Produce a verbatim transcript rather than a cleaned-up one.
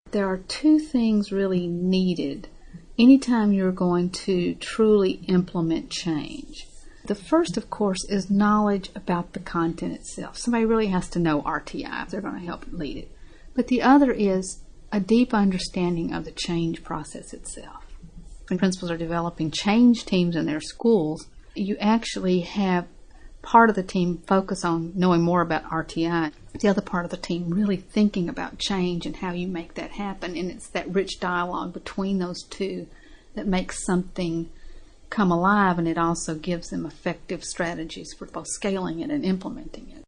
There are two things really needed anytime you're going to truly implement change. The first, of course, is knowledge about the content itself. Somebody really has to know R T I if they're going to help lead it. But the other is a deep understanding of the change process itself. When principals are developing change teams in their schools, you actually have part of the team focus on knowing more about R T I, the other part of the team really thinking about change and how you make that happen. And it's that rich dialogue between those two that makes something come alive, and it also gives them effective strategies for both scaling it and implementing it.